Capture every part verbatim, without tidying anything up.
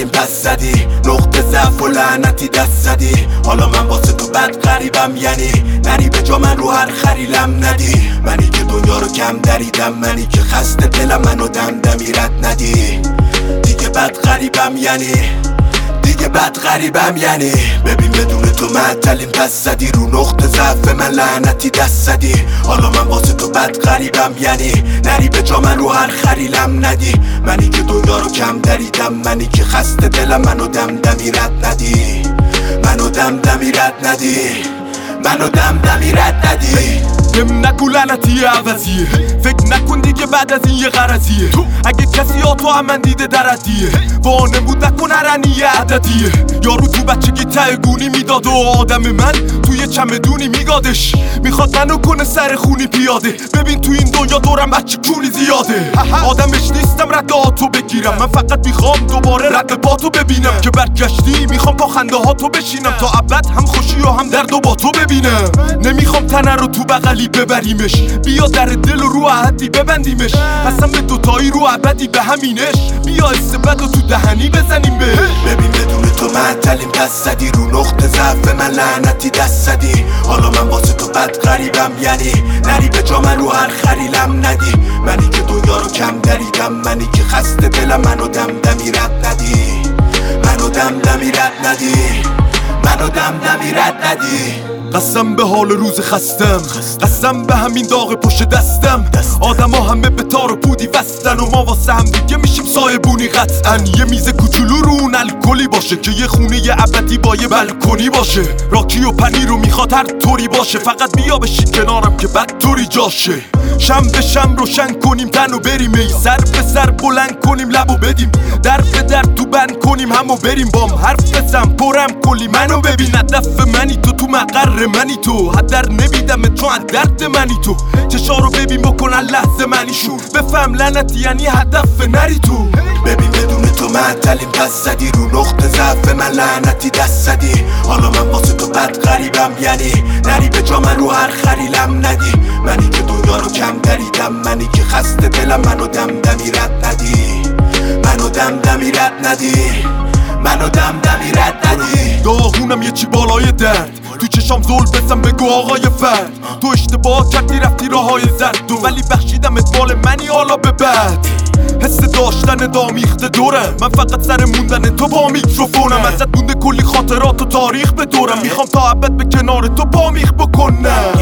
معطلیم پس زدی، نقطه ضعف و لعنتی دست زدی. حالا من واسه تو بد غریبم، یعنی نری به جا من رو هر خریلم ندی. منی که دنیا رو کم دریدم، منی که خسته دلم منو دمدمی رد ندی. دیگه بد غریبم یعنی دیگه بد غریبم یعنی ببین بدون تو معطلیم پس زدی، رو نقطه ضعف من لعنتی دست زدی. حالا من واسه تو بد غریبم، یعنی نری به جا من رو هر خریلم ندی. منی که دنیا رو کم دریدم، منی که خسته دلم منو دمدمی رد ندی. منو دمدمی رد ندی منو دمدمی رد ندی. بهم نگو لعنتی عوضیه، فکر نکن دیگه بعد از این یه غرضیه. اگه کسی ها تو هم من دیده دردیه، با نمود نکن هرنی عددیه. یارو تو بچگی ته گونی میداد و آدم من توی چمدونی میگادش. میخواد منو کنه سر خونی پیاده، ببین تو این دنیا دورم بچه کونی زیاده. آدمش نیستم رد آتو بگیرم، من فقط میخوام دوباره رد پاتو ببینم. که برگشتی میخوام پا خنده ها تو بشینم، تا ابد هم خوشی و هم درد و با تو ببینم. نمیخوام تنه رو تو بغلی ببریمش، بیا در دل و رو عهدی ببندیمش. اصلا به دوتایی رو ابدی به همینش، بیا استبد و تو دهنی بزنیم بهش. ببین بدون تو معطلیم پس زدی، رو نقطه ضعف من لعنتی دست زدی. حالا من واسه تو بد غریبم، یعنی نری به جا من رو هر خریلم ندی. منی که دنیا رو کم دریدم، منی که خسته دلم منو دمدمی رد ندی. منو دمدمی رد ندی منو دمدمی رد ندی. قسم به حال روز خستم، قسم به همین داغ پشت دستم. آدم ها همه به تار و پودی وستن و ما واسه هم دیگه میشیم سایبونی قطعا. یه میز کوچولو رو اون الکلی باشه، که یه خونه یه ابدی با یه بلکنی باشه. راکی و پنیر رو میخواد هر طوری باشه، فقط بیا بشین کنارم که بد طوری جاشه. شم به شم روشن کنیم تن و بریم، ای سر به سر بلند کنیم لب و بدیم. در به در تو بند کنیم همو بریم بام. حرف بزن پرم کلی منو ببین، هدف منی تو تو مقر منی تو. هدر نمیدم چون درد منی تو. چشارو ببین بکنن لحظه منی شو، بفهم لعنتی یعنی هدف نری تو. ببین بدون تو معطلیم پس زدی، رو نقطه ضعف من لعنتی دست زدی. حالا من واسه تو بد غریبم، یعنی نری به جا من رو هر خریلم ندی. منی که دنیا رو کم دریدم، منی که خسته دلم منو دمدمی رد ندی. منو دمدمی رد ندی منو دمدمی رد ندی. داغونم یه چی بالای درد، تو چشام زول بزن بگو آقای فرد. تو اشتباه کردی رفتی راه های زرد، و ولی بخشیدمت مال منی حالا به بعد. حس داشتن دامیخته دورم، من فقط سر موندن تو با میکروفونم. ازت مونده کلی خاطرات و تاریخ به دورم، میخوام تا ابد به کنار تو بامیخ بکنم.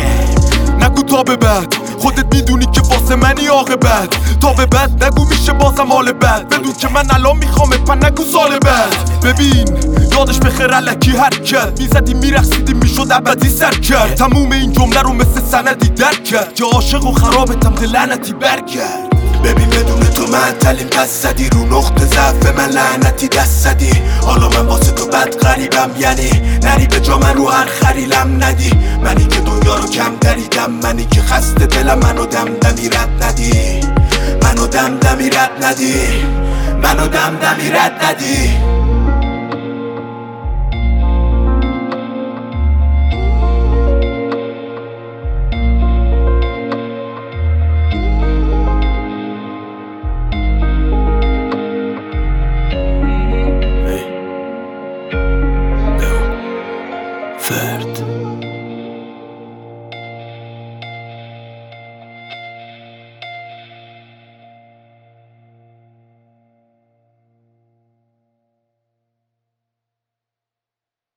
نگو تا به بعد، خودت میدونی که واسه منی عاقبت. تا به بعد نگو میشه بازم حال بد، بدون که من الان میخوام پن نگو سال بعد. ببین یادش بخیر الکی حرکت، میزدیم میرخصیدیم میشد ابدی سر کرد. تموم این جمله رو مثل سندی درک کرد، که عاشق و خرابتم ده لعنتی برگرد. ببین بدون تو معطلیم پس زدی، رو نقطه ضعف من لعنتی دست زدی. حالا من واسه تو بد غریبم، یعنی نری به جا من رو هر خریلم ندی. منی که دنیا رو کم دریدم، منی که خسته دلم منو دمدمی رد ندی. منو دمدمی رد ندی منو دمدمی رد ندی